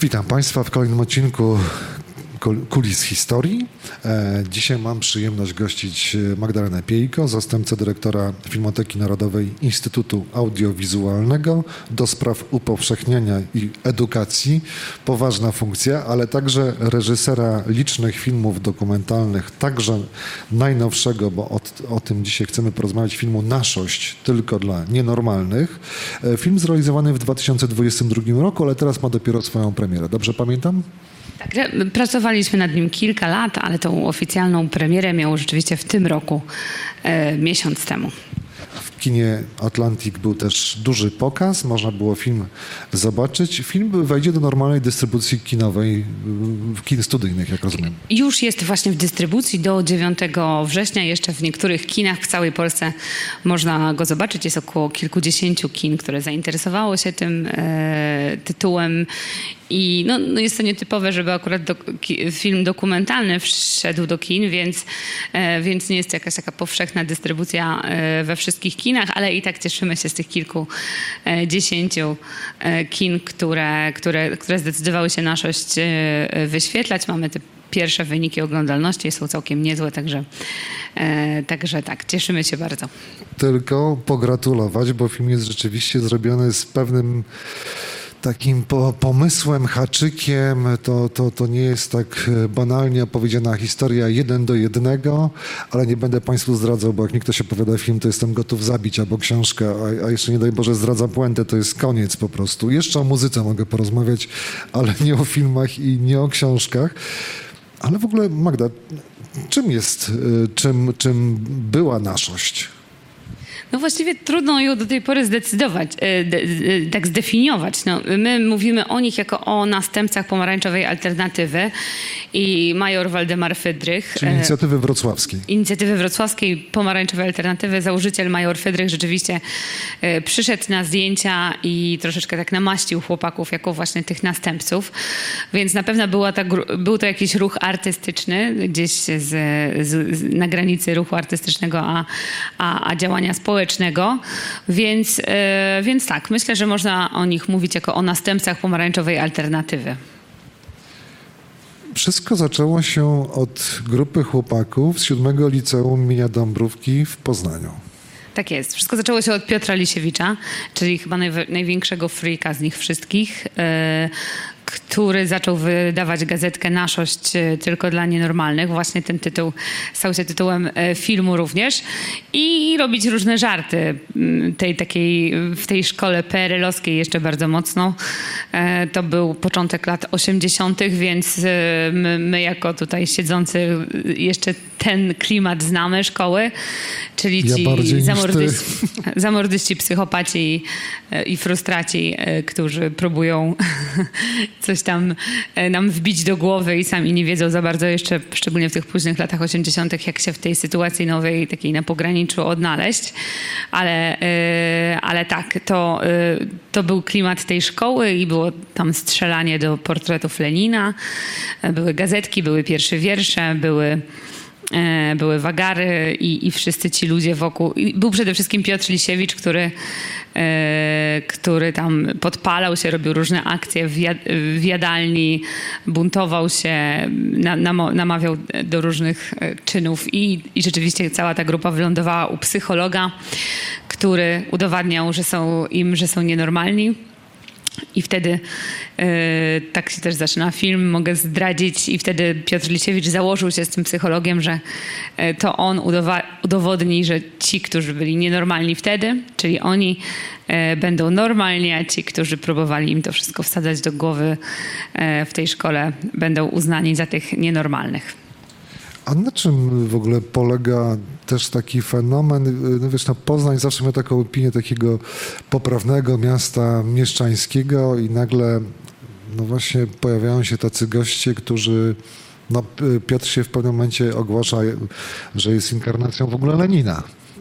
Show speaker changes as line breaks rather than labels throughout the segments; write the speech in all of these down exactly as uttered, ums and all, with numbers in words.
Witam Państwa w kolejnym odcinku Kulis Historii. Dzisiaj mam przyjemność gościć Magdalenę Piejko, zastępcę dyrektora Filmoteki Narodowej Instytutu Audiowizualnego do spraw upowszechniania i edukacji. Poważna funkcja, ale także reżysera licznych filmów dokumentalnych, także najnowszego, bo o, o tym dzisiaj chcemy porozmawiać, filmu Naszość, tylko dla nienormalnych. Film zrealizowany w dwa tysiące dwudziestym drugim roku, ale teraz ma dopiero swoją premierę. Dobrze pamiętam?
Tak, pracowaliśmy nad nim kilka lat, ale tą oficjalną premierę miał rzeczywiście w tym roku, e, miesiąc temu.
W kinie Atlantic był też duży pokaz, można było film zobaczyć. Film wejdzie do normalnej dystrybucji kinowej, kin studyjnych, jak rozumiem.
Już jest właśnie w dystrybucji do dziewiątego września. Jeszcze w niektórych kinach w całej Polsce można go zobaczyć. Jest około kilkudziesięciu kin, które zainteresowało się tym e, tytułem. I no, no jest to nietypowe, żeby akurat do, ki, film dokumentalny wszedł do kin, więc, e, więc nie jest to jakaś taka powszechna dystrybucja e, we wszystkich kinach, ale i tak cieszymy się z tych kilkudziesięciu e, kin, które, które, które zdecydowały się Naszość e, wyświetlać. Mamy te pierwsze wyniki oglądalności, są całkiem niezłe, także, e, także tak, cieszymy się bardzo.
Tylko pogratulować, bo film jest rzeczywiście zrobiony z pewnym takim po, pomysłem, haczykiem. To, to, to nie jest tak banalnie opowiedziana historia jeden do jednego, ale nie będę Państwu zdradzał, bo jak mi ktoś opowiada film, to jestem gotów zabić albo książkę, a, a jeszcze nie daj Boże zdradza puentę, to jest koniec po prostu. Jeszcze o muzyce mogę porozmawiać, ale nie o filmach i nie o książkach. Ale w ogóle, Magda, czym jest, czym, czym była Naszość?
No właściwie trudno ją do tej pory zdecydować, tak zdefiniować. No, my mówimy o nich jako o następcach Pomarańczowej Alternatywy i major Waldemar Fydrych.
Czyli inicjatywy wrocławskiej.
Inicjatywy wrocławskiej, Pomarańczowej Alternatywy. Założyciel major Fydrych rzeczywiście przyszedł na zdjęcia i troszeczkę tak namaścił chłopaków jako właśnie tych następców. Więc na pewno była ta, był to jakiś ruch artystyczny, gdzieś z, z, na granicy ruchu artystycznego a, a, a działania społecznego. Więc, e, więc tak, myślę, że można o nich mówić jako o następcach Pomarańczowej Alternatywy.
Wszystko zaczęło się od grupy chłopaków z siódmego Liceum imienia Dąbrówki w Poznaniu.
Tak jest. Wszystko zaczęło się od Piotra Lisiewicza, czyli chyba najw- największego freaka z nich wszystkich, e, który zaczął wydawać gazetkę Naszość tylko dla nienormalnych. Właśnie ten tytuł stał się tytułem filmu również. I robić różne żarty tej takiej, w tej szkole P R L-owskiej jeszcze bardzo mocno. To był początek lat osiemdziesiątych, więc my, my jako tutaj siedzący jeszcze ten klimat znamy szkoły, czyli
ja
ci zamordyści, zamordyści, psychopaci i frustraci, którzy próbują coś tam nam wbić do głowy i sami nie wiedzą za bardzo jeszcze, szczególnie w tych późnych latach osiemdziesiątych, jak się w tej sytuacji nowej, takiej na pograniczu odnaleźć. Ale, ale tak, to, to był klimat tej szkoły i było tam strzelanie do portretów Lenina. Były gazetki, były pierwsze wiersze, były były wagary i, i wszyscy ci ludzie wokół. I był przede wszystkim Piotr Lisiewicz, który, e, który tam podpalał się, robił różne akcje w, jad, w jadalni, buntował się, na, nam, namawiał do różnych czynów i, i rzeczywiście cała ta grupa wylądowała u psychologa, który udowadniał, że są im, że są nienormalni. I wtedy e, tak się też zaczyna film, mogę zdradzić. I wtedy Piotr Lisiewicz założył się z tym psychologiem, że e, to on udowa- udowodni, że ci, którzy byli nienormalni wtedy, czyli oni e, będą normalni, a ci, którzy próbowali im to wszystko wsadzać do głowy e, w tej szkole, będą uznani za tych nienormalnych.
A na czym w ogóle polega też taki fenomen? No wiesz, no Poznań zawsze miał taką opinię takiego poprawnego miasta mieszczańskiego i nagle no właśnie pojawiają się tacy goście, którzy... No Piotr się w pewnym momencie ogłasza, że jest inkarnacją w ogóle Lenina.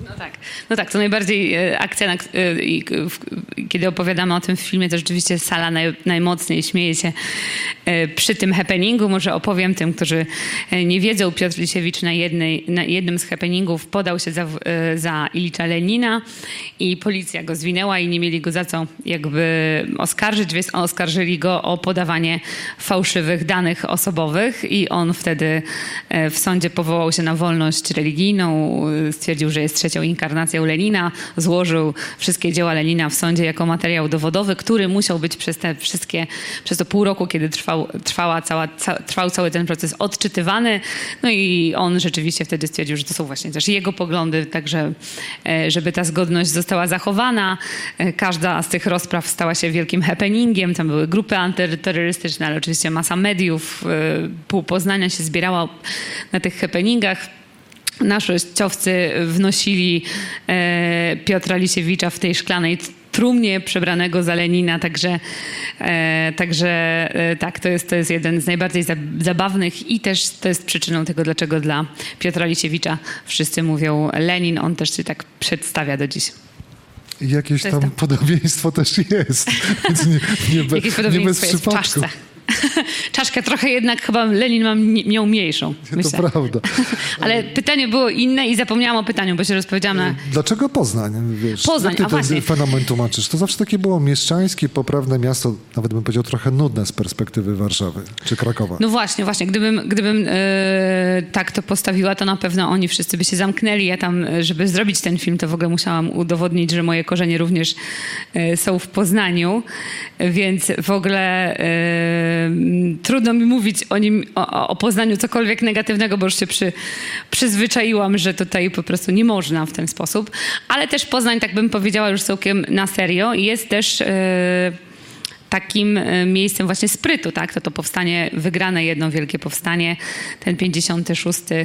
No tak, no tak, to najbardziej e, akcja, na, e, i, w, kiedy opowiadamy o tym w filmie, to rzeczywiście sala naj, najmocniej śmieje się e, przy tym happeningu. Może opowiem tym, którzy e, nie wiedzą, Piotr Lisiewicz na, jednej, na jednym z happeningów podał się za, e, za Ilicza Lenina i policja go zwinęła i nie mieli go za co jakby oskarżyć, więc oskarżyli go o podawanie fałszywych danych osobowych i on wtedy e, w sądzie powołał się na wolność religijną, stwierdził, że jest trzecią inkarnacją Lenina, złożył wszystkie dzieła Lenina w sądzie jako materiał dowodowy, który musiał być przez te wszystkie, przez to pół roku, kiedy trwał, trwała cała, ca, trwał cały ten proces, odczytywany. No i on rzeczywiście wtedy stwierdził, że to są właśnie też jego poglądy, także żeby ta zgodność została zachowana. Każda z tych rozpraw stała się wielkim happeningiem. Tam były grupy antyterrorystyczne, ale oczywiście masa mediów, pół Poznania się zbierała na tych happeningach. Naszosiowcy wnosili e, Piotra Lisiewicza w tej szklanej trumnie przebranego za Lenina, także, e, także e, tak, to jest, to jest jeden z najbardziej zabawnych i też to jest przyczyną tego, dlaczego dla Piotra Lisiewicza wszyscy mówią Lenin, on też się tak przedstawia do dziś.
Jakieś tam podobieństwo też jest, więc nie, nie, be,
Jakieś
nie bez
jest
przypadku.
w czaszce. Czaszkę trochę jednak chyba Lenin ma, miał mniejszą. Myślę.
To prawda.
Ale pytanie było inne i zapomniałam o pytaniu, bo się rozpowiedziałam na...
Dlaczego Poznań? Wiesz,
Poznań,
jak ty
a właśnie.
ten fenomen tłumaczysz? To zawsze takie było mieszczańskie, poprawne miasto, nawet bym powiedział trochę nudne z perspektywy Warszawy czy Krakowa.
No właśnie, właśnie. Gdybym, gdybym e, tak to postawiła, to na pewno oni wszyscy by się zamknęli. Ja tam, żeby zrobić ten film, to w ogóle musiałam udowodnić, że moje korzenie również e, są w Poznaniu, więc w ogóle e, trudno mi mówić o nim, o, o Poznaniu cokolwiek negatywnego, bo już się przy, przyzwyczaiłam, że tutaj po prostu nie można w ten sposób. Ale też Poznań, tak bym powiedziała już całkiem na serio, jest też e, takim miejscem właśnie sprytu, tak? To to powstanie, wygrane jedno wielkie powstanie, ten pięćdziesiąty szósty.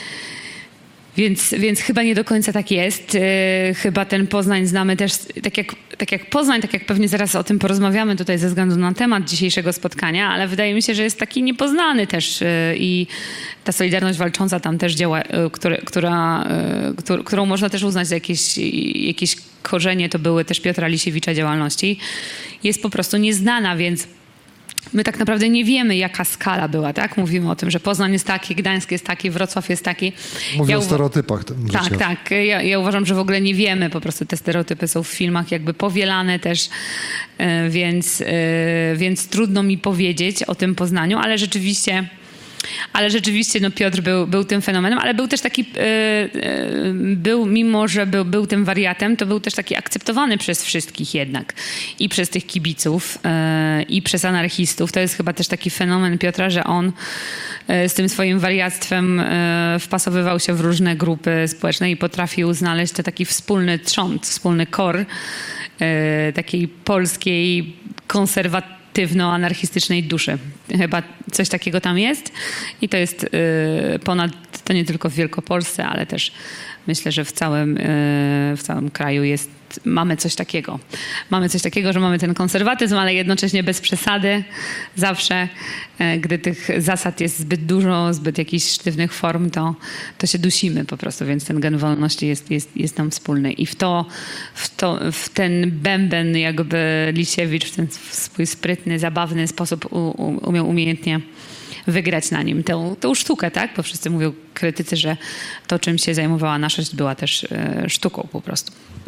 Więc, więc chyba nie do końca tak jest. Yy, chyba ten Poznań znamy też, tak jak, tak jak Poznań, tak jak pewnie zaraz o tym porozmawiamy tutaj ze względu na temat dzisiejszego spotkania, ale wydaje mi się, że jest taki niepoznany też yy, i ta Solidarność Walcząca tam też działa, yy, które, która, yy, któr, którą można też uznać za jakieś, jakieś korzenie, to były też Piotra Lisiewicza działalności, jest po prostu nieznana, więc my tak naprawdę nie wiemy, jaka skala była, tak? Mówimy o tym, że Poznań jest taki, Gdańsk jest taki, Wrocław jest taki.
Mówię
ja
o stereotypach.
Tak,
życia.
tak. Ja, ja uważam, że w ogóle nie wiemy. Po prostu te stereotypy są w filmach jakby powielane też, więc, więc trudno mi powiedzieć o tym Poznaniu, ale rzeczywiście... Ale rzeczywiście no Piotr był, był tym fenomenem, ale był też taki, yy, yy, był, mimo że był, był tym wariatem, to był też taki akceptowany przez wszystkich jednak. I przez tych kibiców, yy, i przez anarchistów. To jest chyba też taki fenomen Piotra, że on yy, z tym swoim wariactwem yy, wpasowywał się w różne grupy społeczne i potrafił znaleźć to taki wspólny trząt, wspólny kor yy, takiej polskiej konserwatywnej, anarchistycznej duszy. Chyba coś takiego tam jest i to jest yy, ponad, to nie tylko w Wielkopolsce, ale też myślę, że w całym, yy, w całym kraju jest, mamy coś takiego. Mamy coś takiego, że mamy ten konserwatyzm, ale jednocześnie bez przesady. Zawsze, yy, gdy tych zasad jest zbyt dużo, zbyt jakichś sztywnych form, to, to się dusimy po prostu, więc ten gen wolności jest, jest, jest nam wspólny. I w to, w to, w ten bęben jakby Lisiewicz, w ten swój sprytny, zabawny sposób u, u, umiał umiejętnie wygrać na nim tę, tę sztukę, tak? Bo wszyscy mówią, krytycy, że to, czym się zajmowała naszość, była też e, sztuką po prostu.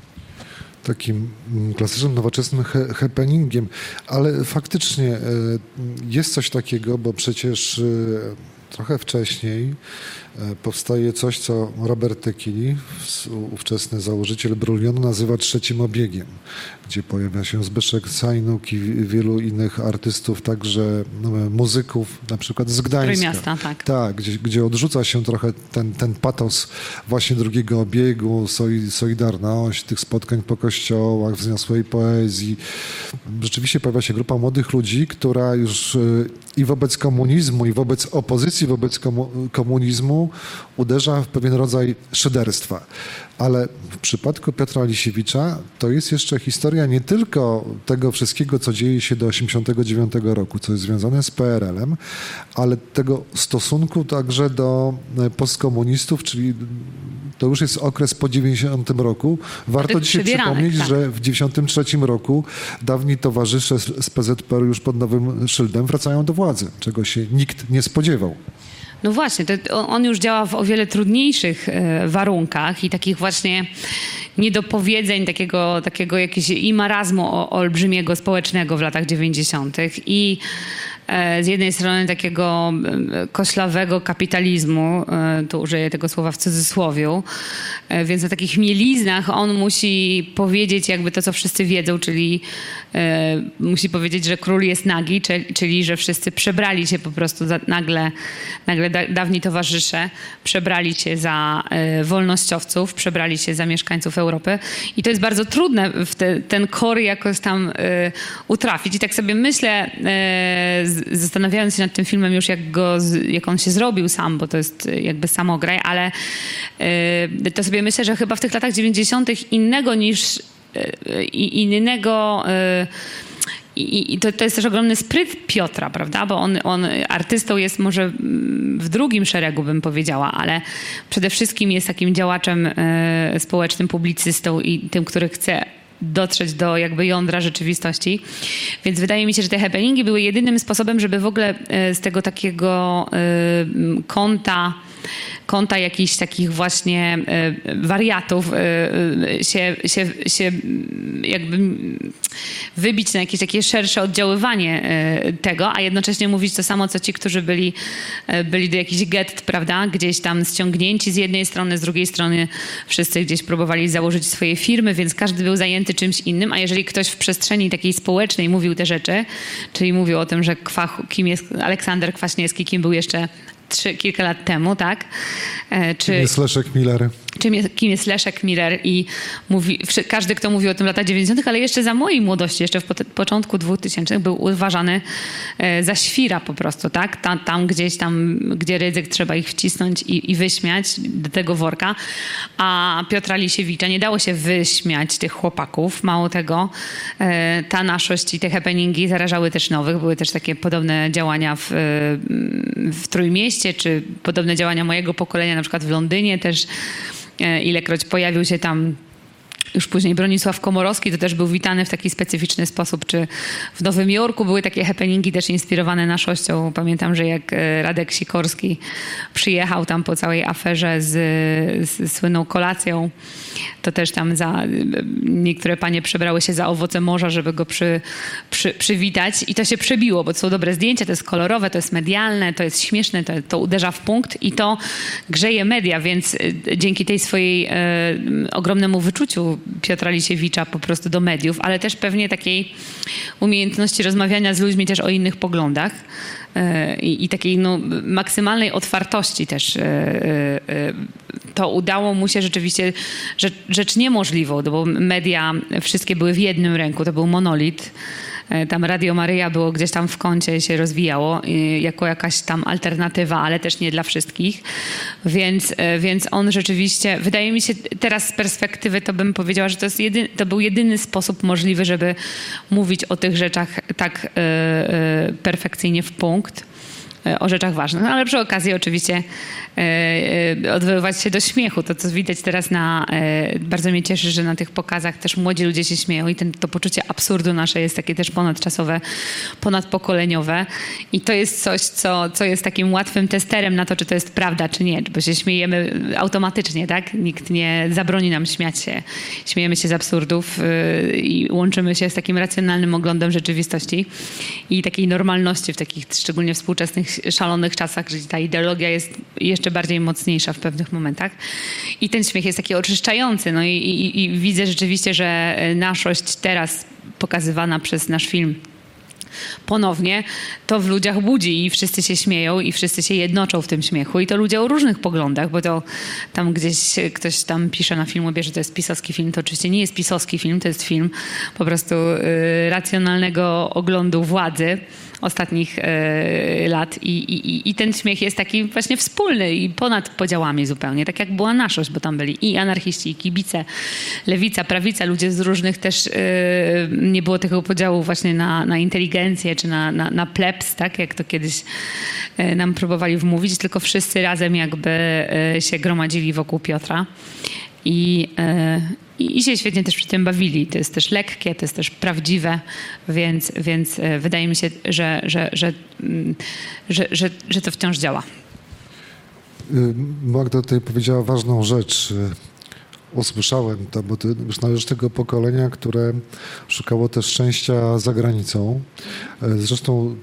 Takim klasycznym, nowoczesnym he- happeningiem, ale faktycznie e, jest coś takiego, bo przecież e, trochę wcześniej e, powstaje coś, co Robert Tekili, ówczesny założyciel Brulionu, nazywa trzecim obiegiem, gdzie pojawia się Zbyszek Sajnuk i wielu innych artystów, także no, muzyków, na przykład z Gdańska.
Trójmiasta, tak.
Tak, gdzie, gdzie odrzuca się trochę ten, ten patos właśnie drugiego obiegu, solidarność, tych spotkań po kościołach, wzniosłej poezji. Rzeczywiście pojawia się grupa młodych ludzi, która już i wobec komunizmu, i wobec opozycji wobec komunizmu uderza w pewien rodzaj szyderstwa. Ale w przypadku Piotra Lisiewicza to jest jeszcze historia nie tylko tego wszystkiego, co dzieje się do osiemdziesiątego dziewiątego roku, co jest związane z P R L-em, ale tego stosunku także do postkomunistów, czyli to już jest okres po dziewięćdziesiątym roku. Warto dzisiaj przypomnieć, tak. że w dziewięćdziesiątym trzecim roku dawni towarzysze z P Z P R już pod nowym szyldem wracają do władzy, czego się nikt nie spodziewał.
No właśnie, to on już działa w o wiele trudniejszych warunkach i takich właśnie niedopowiedzeń, takiego, takiego jakiegoś i marazmu olbrzymiego społecznego w latach dziewięćdziesiątych i z jednej strony takiego koślawego kapitalizmu, tu użyję tego słowa w cudzysłowiu, więc na takich mieliznach on musi powiedzieć jakby to, co wszyscy wiedzą, czyli musi powiedzieć, że król jest nagi, czyli że wszyscy przebrali się po prostu za, nagle, nagle da, dawni towarzysze przebrali się za wolnościowców, przebrali się za mieszkańców Europy i to jest bardzo trudne w te, ten kor jakoś tam utrafić i tak sobie myślę, zastanawiając się nad tym filmem już, jak, go, jak on się zrobił sam, bo to jest jakby samograj, ale y, to sobie myślę, że chyba w tych latach dziewięćdziesiątych innego niż y, innego... Y, I, i to, to jest też ogromny spryt Piotra, prawda? Bo on, on artystą jest może w drugim szeregu, bym powiedziała, ale przede wszystkim jest takim działaczem y, społecznym, publicystą i tym, który chce dotrzeć do jakby jądra rzeczywistości. Więc wydaje mi się, że te happeningi były jedynym sposobem, żeby w ogóle z tego takiego y, kąta konta jakichś takich właśnie y, wariatów y, się, się, się jakby wybić na jakieś takie szersze oddziaływanie y, tego, a jednocześnie mówić to samo, co ci, którzy byli, y, byli do jakichś gett, prawda, gdzieś tam ściągnięci z jednej strony, z drugiej strony wszyscy gdzieś próbowali założyć swoje firmy, więc każdy był zajęty czymś innym, a jeżeli ktoś w przestrzeni takiej społecznej mówił te rzeczy, czyli mówił o tym, że Kwach, kim jest Aleksander Kwaśniewski, kim był jeszcze Trzy, kilka lat temu, tak? Czy,
kim jest Leszek Miller?
Czym jest, kim jest Leszek Miller i mówi, każdy, kto mówił o tym w latach dziewięćdziesiątych, ale jeszcze za mojej młodości, jeszcze w początku dwutysięcznych był uważany za świra po prostu, tak? Tam, tam gdzieś tam, gdzie ryzyk trzeba ich wcisnąć i, i wyśmiać do tego worka, a Piotra Lisiewicza nie dało się wyśmiać tych chłopaków. Mało tego, ta naszość i te happeningi zarażały też nowych. Były też takie podobne działania w, w Trójmieście, czy podobne działania mojego pokolenia, na przykład w Londynie też. Ilekroć pojawił się tam już później Bronisław Komorowski, to też był witany w taki specyficzny sposób. Czy w Nowym Jorku były takie happeningi też inspirowane naszością. Pamiętam, że jak Radek Sikorski przyjechał tam po całej aferze z, z słynną kolacją, to też tam za niektóre panie przebrały się za owoce morza, żeby go przy, przy, przywitać. I to się przebiło, bo to są dobre zdjęcia, to jest kolorowe, to jest medialne, to jest śmieszne, to, to uderza w punkt i to grzeje media, więc dzięki tej swojej e, ogromnemu wyczuciu Piotra Lisiewicza po prostu do mediów, ale też pewnie takiej umiejętności rozmawiania z ludźmi też o innych poglądach i, i takiej no, maksymalnej otwartości też. To udało mu się rzeczywiście rzecz, rzecz niemożliwą, bo media wszystkie były w jednym ręku, to był monolit. Tam Radio Maryja było gdzieś tam w kącie, się rozwijało jako jakaś tam alternatywa, ale też nie dla wszystkich. Więc, więc on rzeczywiście, wydaje mi się teraz z perspektywy, to bym powiedziała, że to, jest jedyny, to był jedyny sposób możliwy, żeby mówić o tych rzeczach tak yy, yy, perfekcyjnie w punkt. O rzeczach ważnych, no, ale przy okazji oczywiście e, odwoływać się do śmiechu. To, co widać teraz na... E, bardzo mnie cieszy, że na tych pokazach też młodzi ludzie się śmieją i ten, to poczucie absurdu nasze jest takie też ponadczasowe, ponadpokoleniowe i to jest coś, co, co jest takim łatwym testerem na to, czy to jest prawda, czy nie, bo się śmiejemy automatycznie, tak? Nikt nie zabroni nam śmiać się. Śmiejemy się z absurdów y, i łączymy się z takim racjonalnym oglądem rzeczywistości i takiej normalności w takich szczególnie współczesnych szalonych czasach, gdzie ta ideologia jest jeszcze bardziej mocniejsza w pewnych momentach. I ten śmiech jest taki oczyszczający. No i, i, i widzę rzeczywiście, że naszość teraz pokazywana przez nasz film ponownie, to w ludziach budzi i wszyscy się śmieją i wszyscy się jednoczą w tym śmiechu i to ludzie o różnych poglądach, bo to tam gdzieś ktoś tam pisze na Filmwebie, że to jest pisowski film, to oczywiście nie jest pisowski film, to jest film po prostu y, racjonalnego oglądu władzy, ostatnich e, lat I, i, i ten śmiech jest taki właśnie wspólny i ponad podziałami zupełnie, tak jak była naszość, bo tam byli i anarchiści, i kibice, lewica, prawica, ludzie z różnych też, e, nie było tego podziału właśnie na, na inteligencję czy na, na, na plebs, tak jak to kiedyś e, nam próbowali wmówić, tylko wszyscy razem jakby e, się gromadzili wokół Piotra. I, i, I się świetnie też przy tym bawili. To jest też lekkie, to jest też prawdziwe, więc, więc wydaje mi się, że, że, że, że, że, że to wciąż działa.
Magda tutaj powiedziała ważną rzecz. Usłyszałem to, bo ty już należysz tego pokolenia, które szukało też szczęścia za granicą. Zresztą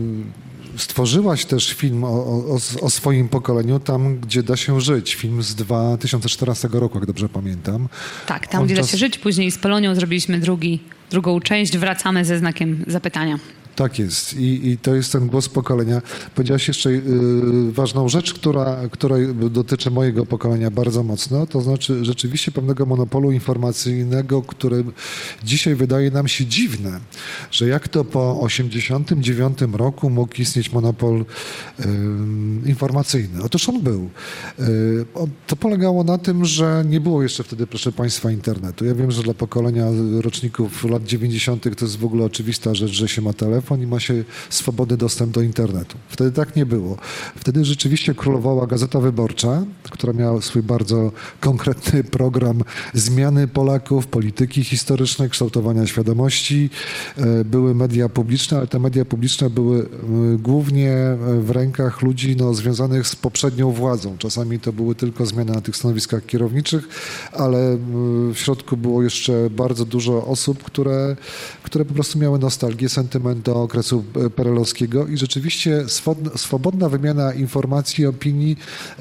stworzyłaś też film o, o, o swoim pokoleniu, tam gdzie da się żyć. Film z dwa tysiące czternastego roku, jak dobrze pamiętam.
Tak, tam
On
gdzie
czas...
da się żyć. Później z Polonią zrobiliśmy drugi, drugą część. Wracamy ze znakiem zapytania.
Tak jest. I, i to jest ten głos pokolenia. Powiedziałaś jeszcze y, ważną rzecz, która, która dotyczy mojego pokolenia bardzo mocno, to znaczy rzeczywiście pewnego monopolu informacyjnego, który dzisiaj wydaje nam się dziwne, że jak to po osiemdziesiątym dziewiątym roku mógł istnieć monopol y, informacyjny. Otóż on był. Y, to polegało na tym, że nie było jeszcze wtedy, proszę Państwa, internetu. Ja wiem, że dla pokolenia roczników lat dziewięćdziesiątych to jest w ogóle oczywista rzecz, że się ma telefon i ma się swobodny dostęp do internetu. Wtedy tak nie było. Wtedy rzeczywiście królowała Gazeta Wyborcza, która miała swój bardzo konkretny program zmiany Polaków, polityki historycznej, kształtowania świadomości. Były media publiczne, ale te media publiczne były głównie w rękach ludzi no, związanych z poprzednią władzą. Czasami to były tylko zmiany na tych stanowiskach kierowniczych, ale w środku było jeszcze bardzo dużo osób, które, które po prostu miały nostalgię, sentyment do okresu perelowskiego i rzeczywiście swobodna wymiana informacji i opinii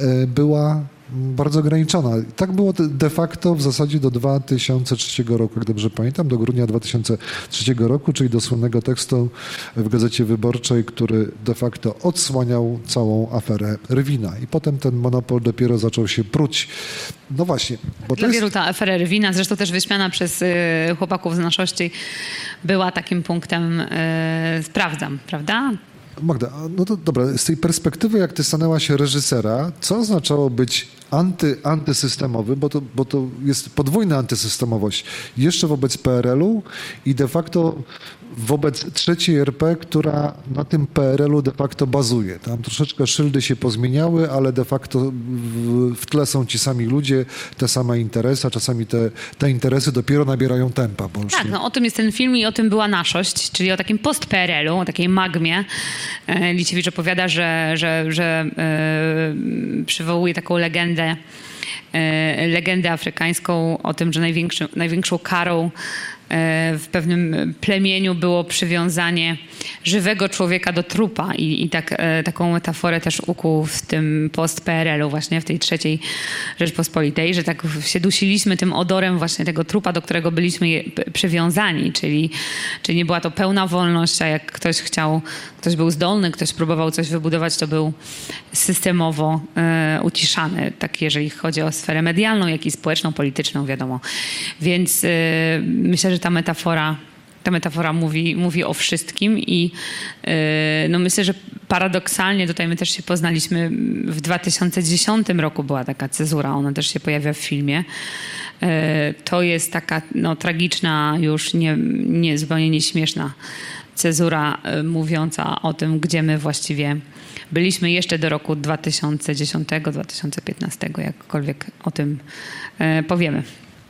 była bardzo ograniczona. Tak było de facto w zasadzie do dwa tysiące trzeciego roku, jak dobrze pamiętam, do grudnia dwa tysiące trzeciego roku, czyli do słynnego tekstu w Gazecie Wyborczej, który de facto odsłaniał całą aferę Rywina. I potem ten monopol dopiero zaczął się pruć. No właśnie. Bo
Dla
to
wielu
jest...
ta afera Rywina, zresztą też wyśmiana przez y, chłopaków z naszłości, była takim punktem, y, sprawdzam, prawda?
Magda, no to dobra, z tej perspektywy, jak ty stanęłaś się reżysera, co oznaczało być anty, antysystemowy, bo to, bo to jest podwójna antysystemowość jeszcze wobec P R L-u i de facto wobec trzeciej R P, która na tym P R L-u de facto bazuje. Tam troszeczkę szyldy się pozmieniały, ale de facto w, w tle są ci sami ludzie, te same interesy, a czasami te, te interesy dopiero nabierają tempa. Bo
Tak,
nie...
no o tym jest ten film i o tym była naszość, czyli o takim post-P R L-u, o takiej magmie. E, Liciewicz opowiada, że, że, że e, przywołuje taką legendę, e, legendę afrykańską o tym, że największą, największą karą w pewnym plemieniu było przywiązanie żywego człowieka do trupa i, i tak, taką metaforę też ukuł w tym post-P R L-u właśnie, w tej trzeciej Rzeczpospolitej, że tak się dusiliśmy tym odorem właśnie tego trupa, do którego byliśmy je, przywiązani, czyli, czyli nie była to pełna wolność, a jak ktoś chciał, ktoś był zdolny, ktoś próbował coś wybudować, to był systemowo e, uciszany, tak jeżeli chodzi o sferę medialną, jak i społeczną, polityczną, wiadomo. Więc e, myślę, że ta metafora, ta metafora mówi, mówi o wszystkim i yy, no myślę, że paradoksalnie tutaj my też się poznaliśmy w dwa tysiące dziesiątym roku była taka cezura, ona też się pojawia w filmie. Yy, to jest taka no, tragiczna, już nie, nie, zupełnie nieśmieszna cezura yy, mówiąca o tym, gdzie my właściwie byliśmy jeszcze do roku dwa tysiące dziesiątego, dwa tysiące piętnastego, jakkolwiek o tym yy, powiemy.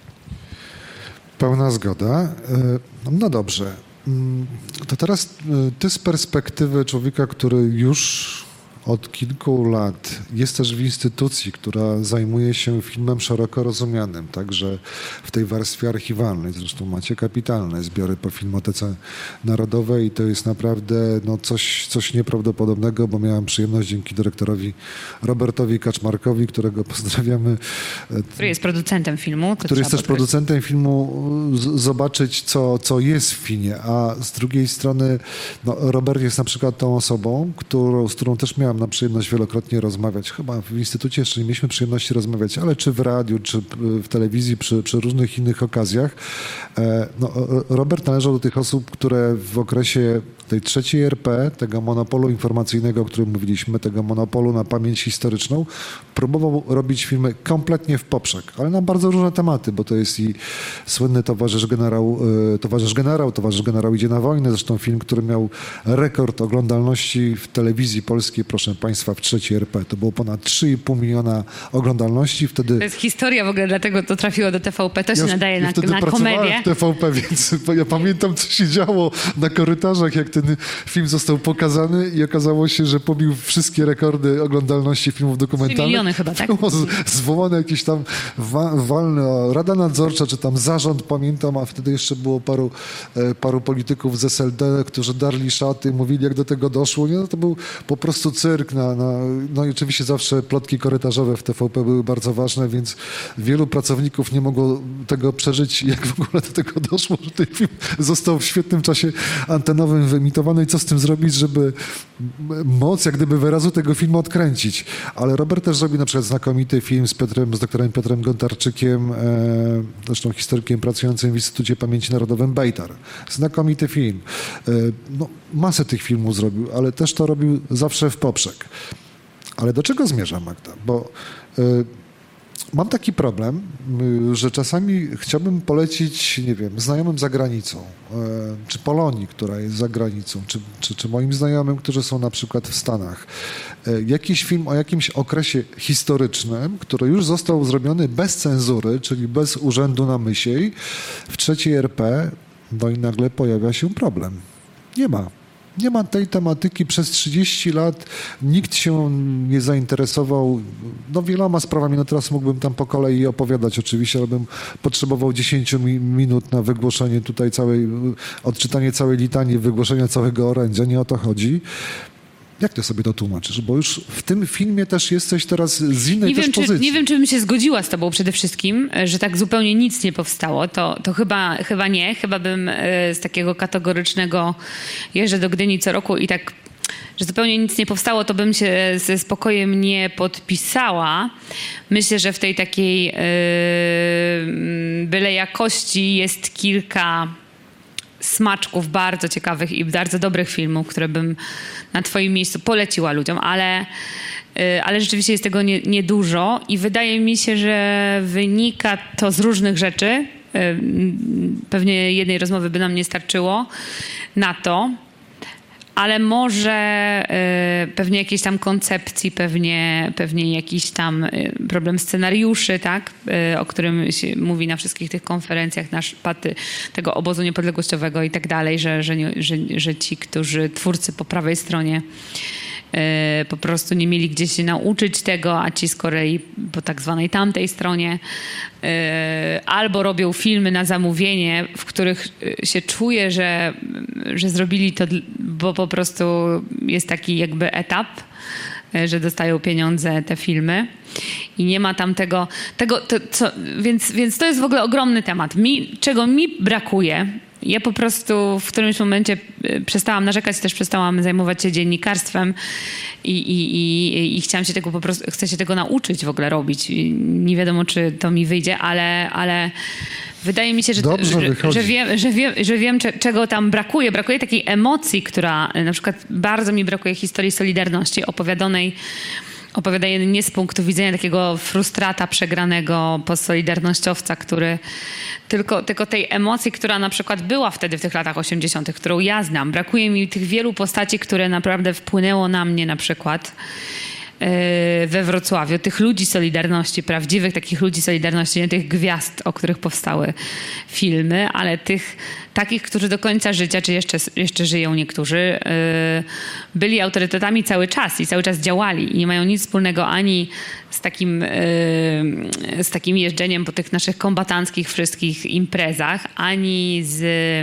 Pełna zgoda. No dobrze. To teraz ty z perspektywy człowieka, który już od kilku lat jest też w instytucji, która zajmuje się filmem szeroko rozumianym, także w tej warstwie archiwalnej. Zresztą macie kapitalne zbiory po Filmotece Narodowej i to jest naprawdę no, coś, coś nieprawdopodobnego, bo miałem przyjemność dzięki dyrektorowi Robertowi Kaczmarkowi, którego pozdrawiamy.
Który jest producentem filmu.
Który jest też podkreślić. producentem filmu, z- zobaczyć, co, co jest w filmie, a z drugiej strony no, Robert jest na przykład tą osobą, którą, z którą też miałem miałem na przyjemność wielokrotnie rozmawiać. Chyba w instytucie jeszcze nie mieliśmy przyjemności rozmawiać, ale czy w radiu, czy w telewizji, przy, przy różnych innych okazjach. No, Robert należał do tych osób, które w okresie tej trzeciej R P, tego monopolu informacyjnego, o którym mówiliśmy, tego monopolu na pamięć historyczną, próbował robić filmy kompletnie w poprzek, ale na bardzo różne tematy, bo to jest i słynny Towarzysz Generał, Towarzysz Generał, Towarzysz Generał idzie na wojnę, zresztą film, który miał rekord oglądalności w telewizji polskiej, proszę Państwa, w trzeciej R P. To było ponad trzy i pół miliona oglądalności. Wtedy...
To jest historia w ogóle, dlatego to trafiło do T V P. To się
ja,
nadaje
ja
na,
wtedy
na komedię.
w T V P, więc ja pamiętam, co się działo na korytarzach, jak ten film został pokazany i okazało się, że pobił wszystkie rekordy oglądalności filmów dokumentalnych.
trzy miliony chyba, tak?
Było zwołane jakieś tam wa walne, Rada Nadzorcza, czy tam zarząd, pamiętam, a wtedy jeszcze było paru, paru polityków z S L D, którzy darli szaty, mówili, jak do tego doszło. Nie? No, to był po prostu cyrk. Na, na, no i oczywiście zawsze plotki korytarzowe w T V P były bardzo ważne, więc wielu pracowników nie mogło tego przeżyć, jak w ogóle do tego doszło, że ten film został w świetnym czasie antenowym wyemitowany i co z tym zrobić, żeby moc jak gdyby wyrazu tego filmu odkręcić. Ale Robert też zrobił na przykład znakomity film z Piotrem, z doktorem Piotrem Gontarczykiem, e, zresztą historykiem pracującym w Instytucie Pamięci Narodowej Bejtar. Znakomity film. E, no, masę tych filmów zrobił, ale też to robił zawsze w poprzek. Ale do czego zmierzam, Magda? Bo e, mam taki problem, że czasami chciałbym polecić, nie wiem, znajomym za granicą, czy Polonii, która jest za granicą, czy, czy, czy moim znajomym, którzy są na przykład w Stanach, jakiś film o jakimś okresie historycznym, który już został zrobiony bez cenzury, czyli bez urzędu na Mysiej, w trzeciej R P, no i nagle pojawia się problem. Nie ma. Nie ma tej tematyki przez trzydzieści lat, nikt się nie zainteresował no, wieloma sprawami. No teraz mógłbym tam po kolei opowiadać oczywiście, ale bym potrzebował dziesięć mi minut na wygłoszenie tutaj całej, odczytanie całej litanii, wygłoszenia całego orędzia. Nie o to chodzi. Jak ty sobie to tłumaczysz? Bo już w tym filmie też jesteś teraz z innej
nie
też
wiem, czy,
pozycji.
Nie wiem, czy bym się zgodziła z tobą przede wszystkim, że tak zupełnie nic nie powstało. To, to chyba, chyba nie. Chyba bym z takiego kategorycznego jeżdżę do Gdyni co roku i tak, że zupełnie nic nie powstało, to bym się ze spokojem nie podpisała. Myślę, że w tej takiej yy, byle jakości jest kilka smaczków bardzo ciekawych i bardzo dobrych filmów, które bym na twoim miejscu poleciła ludziom, ale, ale rzeczywiście jest tego nie, niedużo i wydaje mi się, że wynika to z różnych rzeczy. Pewnie jednej rozmowy by nam nie starczyło na to, ale może y, pewnie jakiejś tam koncepcji, pewnie, pewnie jakiś tam y, problem scenariuszy, tak? Y, o którym się mówi na wszystkich tych konferencjach nasz paty tego obozu niepodległościowego i tak dalej, że, że, nie, że, że ci, którzy twórcy po prawej stronie y, po prostu nie mieli gdzie się nauczyć tego, a ci z kolei po tak zwanej tamtej stronie y, albo robią filmy na zamówienie, w których się czuje, że, że zrobili to, bo po prostu jest taki jakby etap, że dostają pieniądze te filmy i nie ma tam tego, tego to, co, więc, więc to jest w ogóle ogromny temat. Mi, czego mi brakuje, ja po prostu w którymś momencie przestałam narzekać, też przestałam zajmować się dziennikarstwem i, i, i, i chciałam się tego po prostu, chcę się tego nauczyć w ogóle robić. Nie wiadomo, czy to mi wyjdzie, ale, ale wydaje mi się, że, że, że wiem, że wiem, że wiem czego tam brakuje. Brakuje takiej emocji, która na przykład bardzo mi brakuje historii Solidarności opowiadanej opowiadanej nie z punktu widzenia takiego frustrata przegranego postsolidarnościowca, który tylko, tylko tej emocji, która na przykład była wtedy w tych latach osiemdziesiątych, którą ja znam. Brakuje mi tych wielu postaci, które naprawdę wpłynęło na mnie na przykład we Wrocławiu, tych ludzi Solidarności, prawdziwych takich ludzi Solidarności, nie tych gwiazd, o których powstały filmy, ale tych takich, którzy do końca życia, czy jeszcze, jeszcze żyją niektórzy, byli autorytetami cały czas i cały czas działali i nie mają nic wspólnego ani z takim, z takim jeżdżeniem po tych naszych kombatanckich wszystkich imprezach, ani z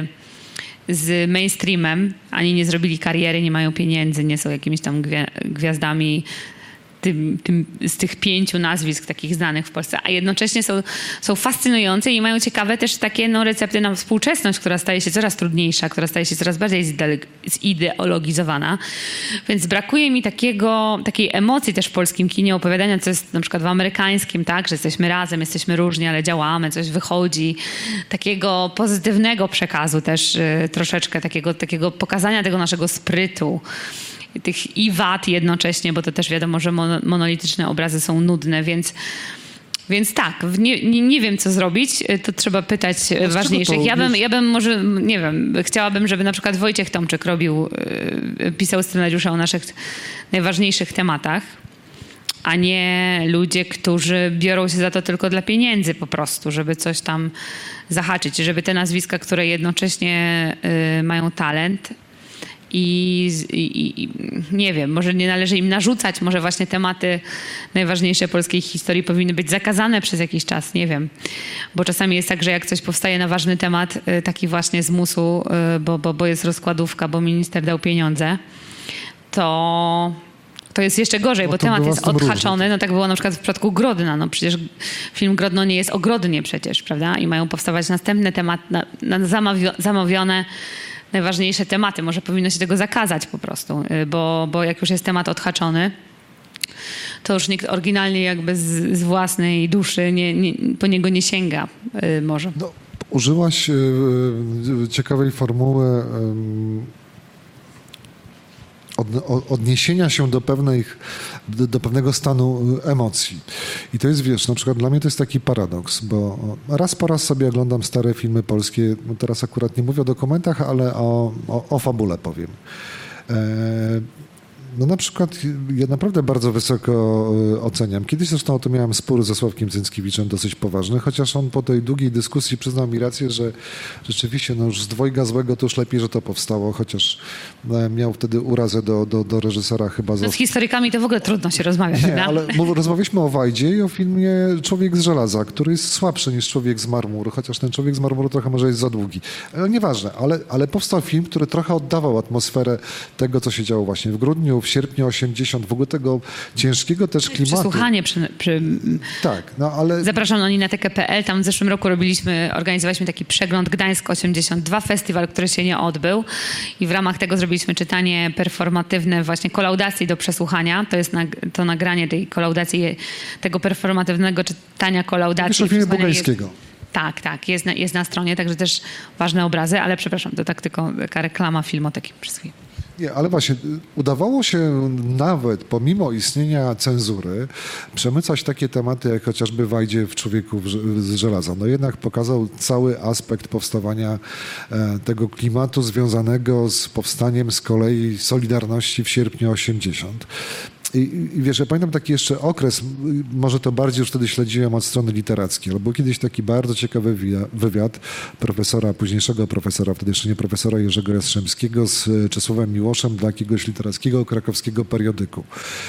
z mainstreamem, ani nie zrobili kariery, nie mają pieniędzy, nie są jakimiś tam gwiazdami tym, tym, z tych pięciu nazwisk takich znanych w Polsce, a jednocześnie są, są fascynujące i mają ciekawe też takie no, recepty na współczesność, która staje się coraz trudniejsza, która staje się coraz bardziej zideologizowana. Więc brakuje mi takiego, takiej emocji też w polskim kinie, opowiadania, co jest na przykład w amerykańskim, tak, że jesteśmy razem, jesteśmy różni, ale działamy, coś wychodzi. Takiego pozytywnego przekazu też y, troszeczkę, takiego, takiego pokazania tego naszego sprytu. Tych i wad jednocześnie, bo to też wiadomo, że monolityczne obrazy są nudne, więc, więc tak, nie, nie, nie wiem, co zrobić, to trzeba pytać
A
ważniejszych. Ja bym, ja bym może, nie wiem, chciałabym, żeby na przykład Wojciech Tomczyk robił, pisał scenariusze o naszych najważniejszych tematach, a nie ludzie, którzy biorą się za to tylko dla pieniędzy po prostu, żeby coś tam zahaczyć, żeby te nazwiska, które jednocześnie y, mają talent, I, i, i nie wiem, może nie należy im narzucać, może właśnie tematy najważniejsze polskiej historii powinny być zakazane przez jakiś czas, nie wiem. Bo czasami jest tak, że jak coś powstaje na ważny temat, taki właśnie z musu, bo, bo, bo jest rozkładówka, bo minister dał pieniądze, to, to jest jeszcze gorzej,
no
bo temat jest odhaczony.
różnie.
No tak było na przykład w przypadku Grodna. No przecież film Grodno nie jest o Grodnie przecież, prawda? I mają powstawać następne tematy, na, na zamawio- zamówione najważniejsze tematy. Może powinno się tego zakazać po prostu, bo, bo jak już jest temat odhaczony, to już nikt oryginalnie jakby z, z własnej duszy nie, nie, po niego nie sięga może.
No, użyłaś y, y, ciekawej formuły y, Od, odniesienia się do, pewnych, do, do pewnego stanu emocji. I to jest, wiesz, na przykład dla mnie to jest taki paradoks, bo raz po raz sobie oglądam stare filmy polskie, no teraz akurat nie mówię o dokumentach, ale o, o, o fabule powiem. E, No na przykład ja naprawdę bardzo wysoko oceniam. Kiedyś zresztą o to miałem spór ze Sławkiem Cęckiewiczem dosyć poważny, chociaż on po tej długiej dyskusji przyznał mi rację, że rzeczywiście no już z dwojga złego to już lepiej, że to powstało, chociaż miał wtedy urazę do, do, do reżysera chyba.
No z historykami to w ogóle trudno się rozmawiać,
Nie,
prawda?
ale mów, rozmawialiśmy o Wajdzie i o filmie Człowiek z żelaza, który jest słabszy niż Człowiek z marmuru, chociaż ten Człowiek z marmuru trochę może jest za długi. Ale nieważne, ale, ale powstał film, który trochę oddawał atmosferę tego, co się działo właśnie w grudniu, w sierpniu osiemdziesiątym, w ogóle tego ciężkiego też klimatu.
Przesłuchanie przy, przy...
Tak, no ale...
Zapraszam na Ninateke kropka pe el. Tam w zeszłym roku robiliśmy, organizowaliśmy taki przegląd Gdańsk osiemdziesiąt dwa, festiwal, który się nie odbył i w ramach tego zrobiliśmy czytanie performatywne właśnie kolaudacji do przesłuchania. To jest nag- to nagranie tej kolaudacji, tego performatywnego czytania kolaudacji.
Wiesz o filmie Bugańskiego.
Tak, tak, jest na, jest na stronie, także też ważne obrazy, ale przepraszam, to tak tylko taka reklama filmoteki przez chwilę.
Nie, ale właśnie udawało się nawet pomimo istnienia cenzury przemycać takie tematy jak chociażby Wajdzie w Człowieku z żelaza. No jednak pokazał cały aspekt powstawania e, tego klimatu związanego z powstaniem z kolei Solidarności w sierpniu osiemdziesiątym. I, I wiesz, ja pamiętam taki jeszcze okres, może to bardziej już wtedy śledziłem od strony literackiej, ale był kiedyś taki bardzo ciekawy wywiad profesora, późniejszego profesora, wtedy jeszcze nie profesora Jerzego Jastrzębskiego z Czesławem Miłoszem dla jakiegoś literackiego krakowskiego periodyku.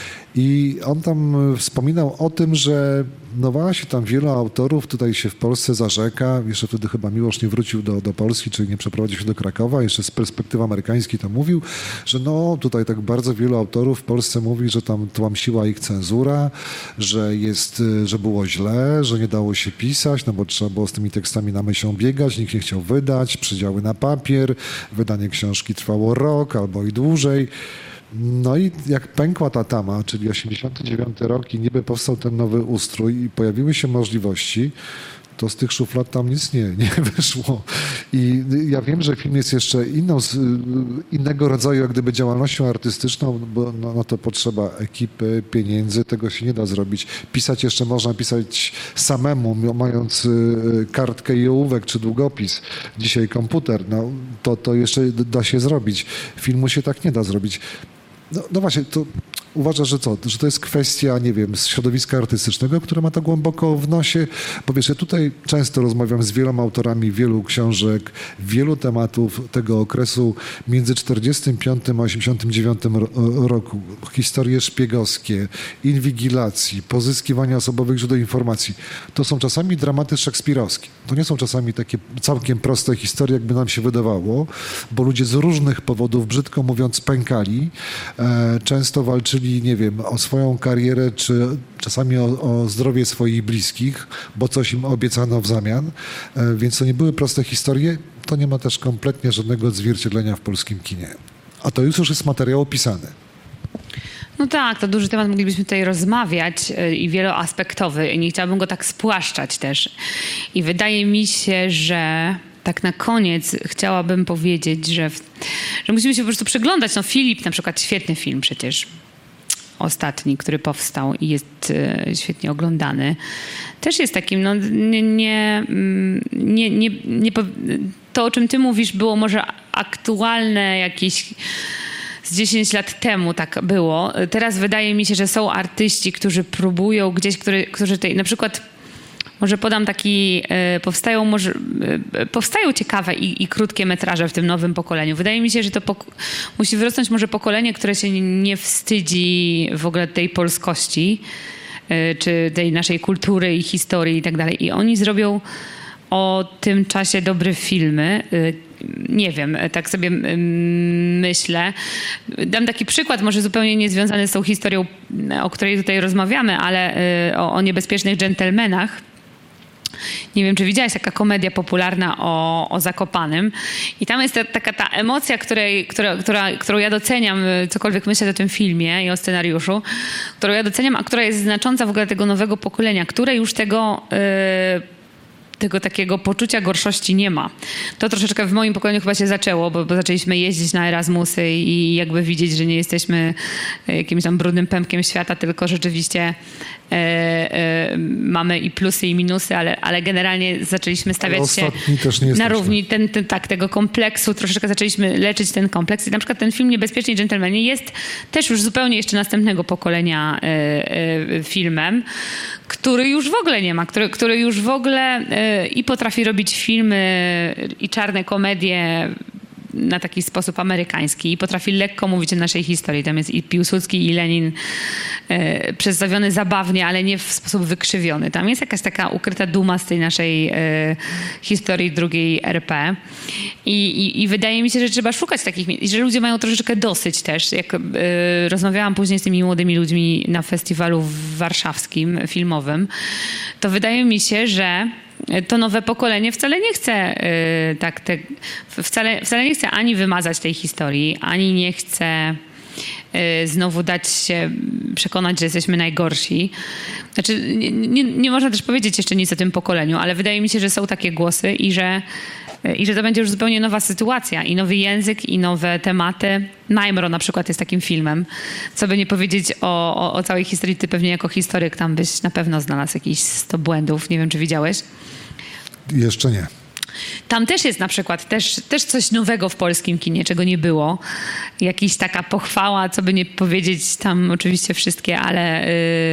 I on tam wspominał o tym, że no właśnie tam wielu autorów tutaj się w Polsce zarzeka, jeszcze wtedy chyba Miłosz nie wrócił do, do Polski, czyli nie przeprowadził się do Krakowa, jeszcze z perspektywy amerykańskiej to mówił, że no tutaj tak bardzo wielu autorów w Polsce mówi, że tam tłamsiła ich cenzura, że jest, że było źle, że nie dało się pisać, no bo trzeba było z tymi tekstami na myśl biegać, nikt nie chciał wydać, przydziały na papier, wydanie książki trwało rok albo i dłużej. No i jak pękła ta tama, czyli osiemdziesiąty dziewiąty rok i niby powstał ten nowy ustrój i pojawiły się możliwości, to z tych szuflad tam nic nie, nie wyszło. I ja wiem, że film jest jeszcze inną, innego rodzaju jak gdyby działalnością artystyczną, bo no, no to potrzeba ekipy, pieniędzy, tego się nie da zrobić. Pisać jeszcze można pisać samemu, mając kartkę i ołówek czy długopis. Dzisiaj komputer, no to, to jeszcze da się zrobić. Filmu się tak nie da zrobić. No, no właśnie, to uważasz, że co? Że to jest kwestia, nie wiem, z środowiska artystycznego, które ma to głęboko w nosie? Bo wiesz, ja tutaj często rozmawiam z wieloma autorami wielu książek, wielu tematów tego okresu między czterdziestym piątym a osiemdziesiątym dziewiątym roku. Historie szpiegowskie, inwigilacji, pozyskiwania osobowych źródeł informacji. To są czasami dramaty szekspirowskie. To nie są czasami takie całkiem proste historie, jakby nam się wydawało, bo ludzie z różnych powodów, brzydko mówiąc, pękali. Często walczyli walczyli, nie wiem, o swoją karierę, czy czasami o, o zdrowie swoich bliskich, bo coś im obiecano w zamian. Więc to nie były proste historie. To nie ma też kompletnie żadnego odzwierciedlenia w polskim kinie. A to już jest materiał opisany.
No tak, to duży temat, moglibyśmy tutaj rozmawiać i wieloaspektowy. Nie chciałabym go tak spłaszczać też. I wydaje mi się, że tak na koniec chciałabym powiedzieć, że, w, że musimy się po prostu przyglądać. No Filip na przykład, świetny film przecież. Ostatni, który powstał i jest e, świetnie oglądany. Też jest takim, no nie, nie, nie, nie, nie, to o czym ty mówisz było może aktualne jakieś z dziesięć lat temu tak było. Teraz wydaje mi się, że są artyści, którzy próbują gdzieś, który, którzy tej, na przykład może podam taki, e, powstają, może, e, powstają ciekawe i, i krótkie metraże w tym nowym pokoleniu. Wydaje mi się, że to pok- musi wyrosnąć może pokolenie, które się nie wstydzi w ogóle tej polskości, e, czy tej naszej kultury i historii i tak dalej. I oni zrobią o tym czasie dobre filmy. E, nie wiem, tak sobie myślę. Dam taki przykład, może zupełnie niezwiązany z tą historią, o której tutaj rozmawiamy, ale e, o, o niebezpiecznych dżentelmenach. Nie wiem, czy widziałaś, taka komedia popularna o, o Zakopanem. I tam jest ta, taka ta emocja, której, która, która, którą ja doceniam, cokolwiek myślę o tym filmie i o scenariuszu, którą ja doceniam, a która jest znacząca w ogóle tego nowego pokolenia, które już tego... Yy, tego takiego poczucia gorszości nie ma. To troszeczkę w moim pokoleniu chyba się zaczęło, bo, bo zaczęliśmy jeździć na Erasmusy i jakby widzieć, że nie jesteśmy jakimś tam brudnym pępkiem świata, tylko rzeczywiście e, e, mamy i plusy i minusy, ale, ale generalnie zaczęliśmy stawiać się na równi ten, ten, tak, tego kompleksu. Troszeczkę zaczęliśmy leczyć ten kompleks i na przykład ten film Niebezpieczni dżentelmeni jest też już zupełnie jeszcze następnego pokolenia e, e, filmem, który już w ogóle nie ma, który, który już w ogóle y, i potrafi robić filmy i czarne komedie na taki sposób amerykański i potrafi lekko mówić o naszej historii. Tam jest i Piłsudski, i Lenin y, przedstawiony zabawnie, ale nie w sposób wykrzywiony. Tam jest jakaś taka ukryta duma z tej naszej y, historii drugiej R P. I, i, I wydaje mi się, że trzeba szukać takich miejsc. I że ludzie mają troszeczkę dosyć też. Jak y, rozmawiałam później z tymi młodymi ludźmi na festiwalu warszawskim, filmowym, to wydaje mi się, że to nowe pokolenie wcale nie chce yy, tak te, wcale, wcale nie chce ani wymazać tej historii, ani nie chce yy, znowu dać się przekonać, że jesteśmy najgorsi. Znaczy nie, nie, nie można też powiedzieć jeszcze nic o tym pokoleniu, ale wydaje mi się, że są takie głosy i że I że to będzie już zupełnie nowa sytuacja i nowy język i nowe tematy. Najmro na przykład jest takim filmem. Co by nie powiedzieć o, o, o całej historii, ty pewnie jako historyk tam byś na pewno znalazł jakieś sto błędów. Nie wiem, czy widziałeś?
Jeszcze nie.
Tam też jest na przykład też, też coś nowego w polskim kinie, czego nie było. Jakiś taka pochwała, co by nie powiedzieć, tam oczywiście wszystkie, ale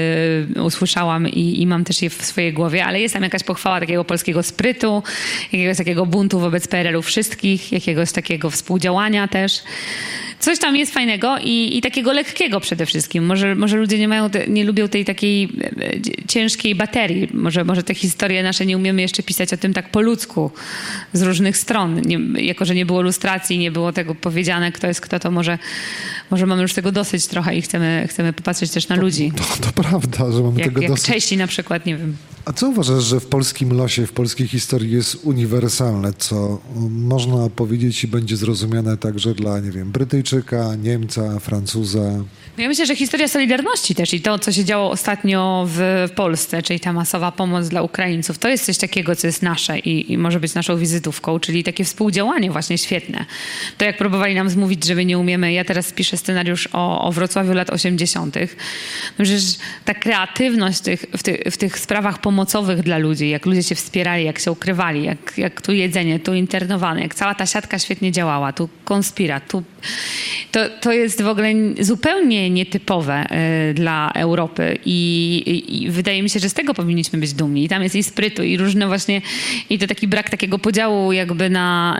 yy, usłyszałam i, i mam też je w swojej głowie, ale jest tam jakaś pochwała takiego polskiego sprytu, jakiegoś takiego buntu wobec P R L u wszystkich, jakiegoś takiego współdziałania też. Coś tam jest fajnego i, i takiego lekkiego przede wszystkim. Może, może ludzie nie mają, te, nie lubią tej takiej ciężkiej baterii. Może, może te historie nasze nie umiemy jeszcze pisać o tym tak po ludzku, z różnych stron. Nie, jako, że nie było lustracji, nie było tego powiedziane, kto jest kto, to może, może mamy już tego dosyć trochę i chcemy, chcemy popatrzeć też na
to,
ludzi.
To, to prawda, że mamy
jak,
tego
jak
dosyć.
Czesi na przykład, nie wiem.
A co uważasz, że w polskim losie, w polskiej historii jest uniwersalne, co można powiedzieć i będzie zrozumiane także dla, nie wiem, Brytyjczyka, Niemca, Francuza?
Ja myślę, że historia Solidarności też i to, co się działo ostatnio w Polsce, czyli ta masowa pomoc dla Ukraińców, to jest coś takiego, co jest nasze i, i może być naszą wizytówką, czyli takie współdziałanie właśnie świetne. To jak próbowali nam zmówić, że my nie umiemy, ja teraz piszę scenariusz o, o Wrocławiu lat osiemdziesiątych. No przecież ta kreatywność tych, w, ty, w tych sprawach pomocowych dla ludzi, jak ludzie się wspierali, jak się ukrywali, jak, jak tu jedzenie, tu internowane, jak cała ta siatka świetnie działała, tu konspira, tu... To, to jest w ogóle zupełnie nietypowe y, dla Europy I, i, i wydaje mi się, że z tego powinniśmy być dumni. I tam jest i sprytu, i różne właśnie, i to taki brak takiego podziału jakby na,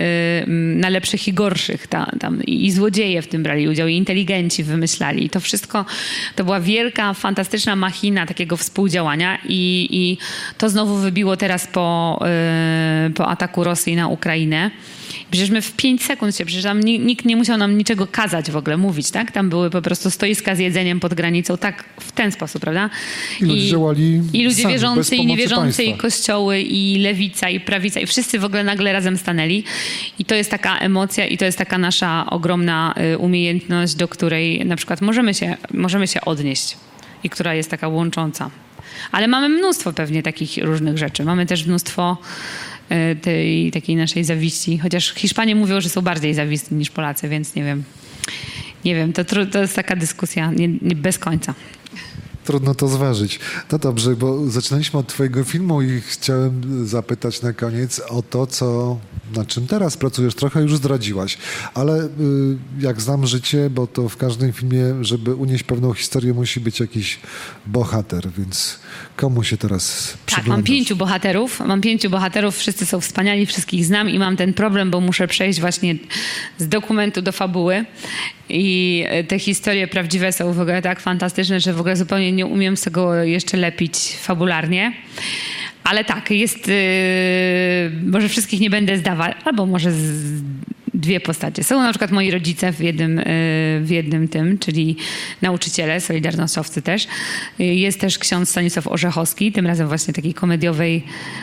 y, na lepszych i gorszych. Ta, tam, i, I złodzieje w tym brali udział, i inteligenci wymyślali. I to wszystko, to była wielka, fantastyczna machina takiego współdziałania i, i to znowu wybiło teraz po, y, po ataku Rosji na Ukrainę. Przecież my w pięć sekund się, przecież tam nikt nie musiał nam niczego kazać w ogóle mówić, tak? Tam były po prostu stoiska z jedzeniem pod granicą, tak w ten sposób, prawda?
I ludzie I, działali
I ludzie
sami,
wierzący i niewierzący,
państwa.
i kościoły, i lewica, i prawica, i wszyscy w ogóle nagle razem stanęli. I to jest taka emocja i to jest taka nasza ogromna umiejętność, do której na przykład możemy się, możemy się odnieść i która jest taka łącząca. Ale mamy mnóstwo pewnie takich różnych rzeczy. Mamy też mnóstwo tej takiej naszej zawiści. Chociaż Hiszpanie mówią, że są bardziej zawistni niż Polacy, więc nie wiem. Nie wiem, to, to jest taka dyskusja nie, nie bez końca.
Trudno to zważyć. No dobrze, bo zaczynaliśmy od twojego filmu i chciałem zapytać na koniec o to, co, nad czym teraz pracujesz. Trochę już zdradziłaś, ale y, jak znam życie, bo to w każdym filmie, żeby unieść pewną historię, musi być jakiś bohater, więc komu się teraz
Tak,
przyglądasz?
mam pięciu bohaterów. Mam pięciu bohaterów, wszyscy są wspaniali, wszystkich znam i mam ten problem, bo muszę przejść właśnie z dokumentu do fabuły. I te historie prawdziwe są w ogóle tak fantastyczne, że w ogóle zupełnie nie umiem z tego jeszcze lepić fabularnie. Ale tak, jest... Yy, może wszystkich nie będę zdawać, albo może z, dwie postacie. Są na przykład moi rodzice w jednym, yy, w jednym tym, czyli nauczyciele, solidarnościowcy też. Yy, jest też ksiądz Stanisław Orzechowski, tym razem właśnie takiej komediowej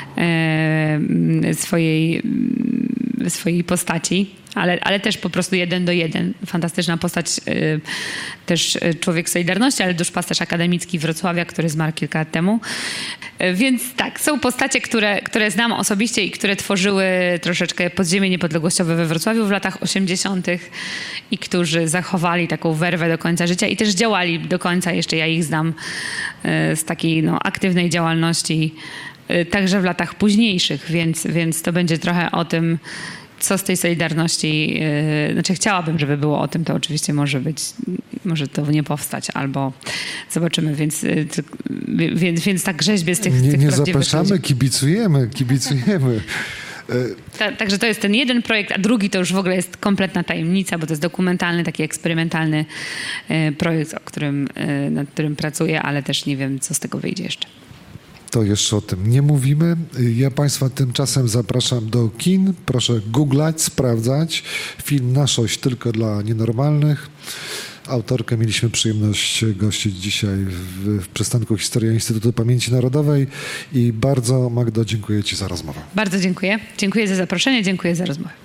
yy, swojej, yy, swojej postaci. Ale, ale też po prostu jeden do jeden. Fantastyczna postać, y, też człowiek Solidarności, ale duszpasterz akademicki Wrocławia, który zmarł kilka lat temu. Y, więc tak, są postacie, które, które znam osobiście i które tworzyły troszeczkę podziemie niepodległościowe we Wrocławiu w latach osiemdziesiątych i którzy zachowali taką werwę do końca życia i też działali do końca. Jeszcze ja ich znam y, z takiej no, aktywnej działalności, y, także w latach późniejszych, więc, więc to będzie trochę o tym, co z tej Solidarności, yy, znaczy chciałabym, żeby było o tym, to oczywiście może być, może to nie powstać, albo zobaczymy, więc, yy, więc, więc tak rzeźbię z tych
Nie,
tych
nie zapeszamy, kibicujemy, kibicujemy.
Ta, także to jest ten jeden projekt, a drugi to już w ogóle jest kompletna tajemnica, bo to jest dokumentalny, taki eksperymentalny yy, projekt, o którym, yy, nad którym pracuję, ale też nie wiem, co z tego wyjdzie jeszcze.
To jeszcze o tym nie mówimy. Ja Państwa tymczasem zapraszam do kin. Proszę googlać, sprawdzać. Film Naszość tylko dla nienormalnych. Autorkę mieliśmy przyjemność gościć dzisiaj w, w przystanku Historia Instytutu Pamięci Narodowej i bardzo, Magdo, dziękuję Ci za rozmowę.
Bardzo dziękuję. Dziękuję za zaproszenie, dziękuję za rozmowę.